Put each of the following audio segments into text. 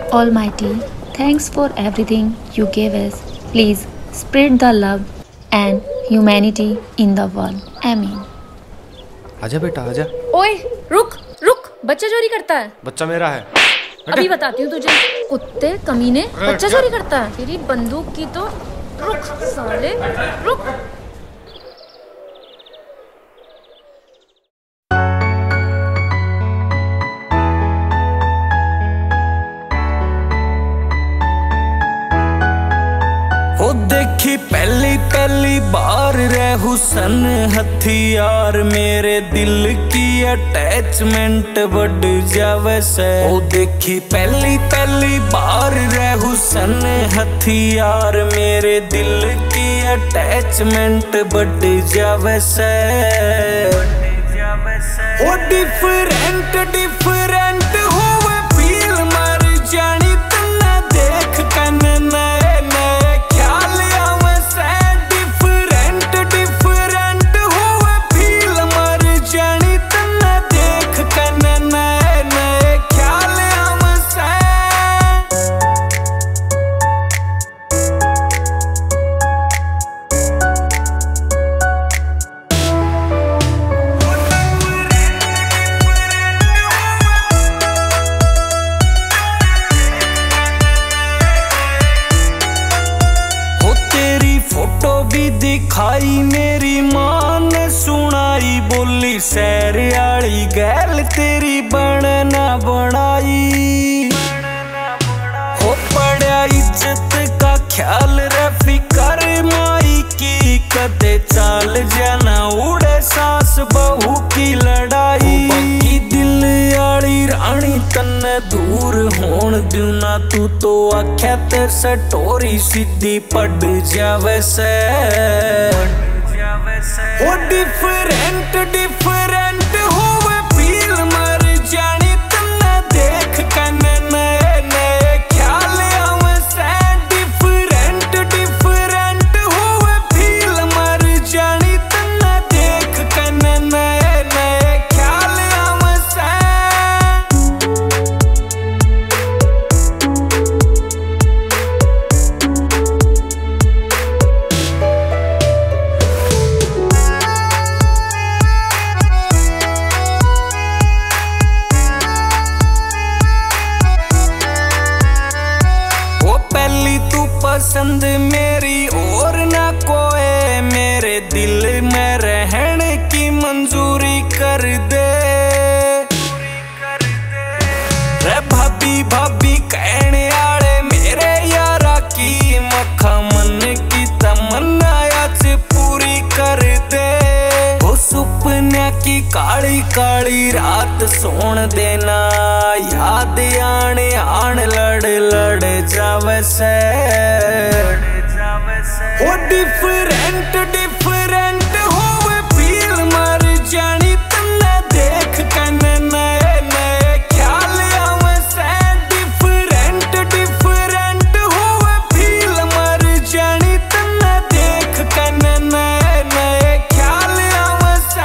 Almighty, thanks for everything you gave us. Please spread the love and humanity in the world. Amen. आजा बेटा आजा। ओए रुक रुक, बच्चा चोरी करता है। बच्चा मेरा है। अभी बताती हूँ तुझे। कुत्ते कमीने, बच्चा चोरी करता है। तेरी बंदूक की तो रुक साले, रुक। ओ देखी पहली पहली बार रे हुसन हथियार, मेरे दिल की अटैचमेंट बढ़ जावे से। ओ देखी पहली पहली बार रे हुसन हथियार, मेरे दिल की अटैचमेंट बढ़ जावे से। ओ डिफरेंट डिफरेंट होवे फील मर जानी तन्ने देख कन नए नए ख्याल आवे से। डिफरेंट डिफरेंट होवे फील मर जानी तन्ने देख कन नए नए ख्याल आवे से। फोटो भी दिखाई मेरी माँ ने सुनाई, बोली सैर आली गैल तेरी बनना बनाई। हो पड़ा इज्जत का ख्याल रे फिकर माई की, कदे चाल जाना उड़े सास बहू की लड़ाई। बाकी दिल आली रानी तन्ने दूर होण द्यू ना, तू तो आख्या ते सटोरी सीधी पड़ जावे से। ओ डिफरेंट डिफरेंट होवे फील मर जानी तन्ने देख कन नए नए ख्याल आवे से। डिफरेंट डिफरेंट होवे फील मर जानी तन्ने देख कन नए नए ख्याल आवे से। पहली तू पसंद मेरी और ना कोई, मेरे दिल में रहने की मंजूरी कर दे। रे भाभी भाभी कहने आले मेरे यारा की, मखा मन की तमन्ना आज पूरी कर दे। वो सुपने की काली काली रात सोन देना, याद आने आन लड़ लड़ जावे से। ओ डिफरेंट डिफरेंट होवे फील मर जानी तन्ने देख कन नए नए ख्याल आवे से। डिफरेंट डिफरेंट होवे फील मर जानी तन्ने देख कन नए नए ख्याल आवे से।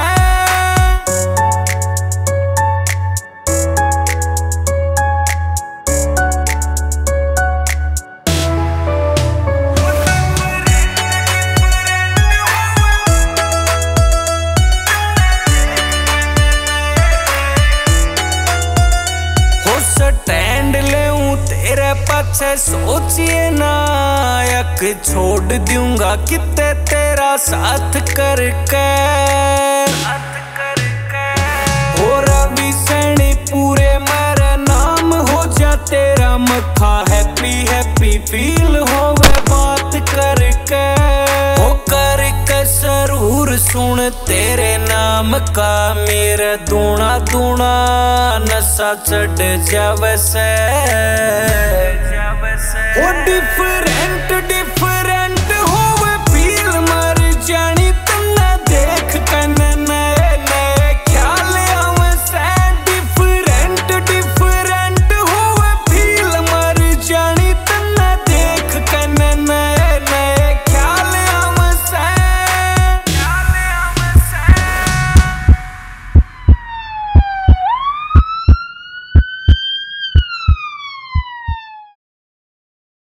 स्टैंड लेऊं तेरे पाछे सोचिए नायक, छोड़ दूंगा किते तेरा साथ करके। हो रवि सैनी पूरे मेरा नाम हो जा तेरा, मखा हैप्पी हैप्पी फील होवे बात करके। हो करके जरूर सुन तेरे नाम का, मेरा दूना दूना नशा चढ़ जावे से। ओ डिफरेंट डिफरेंट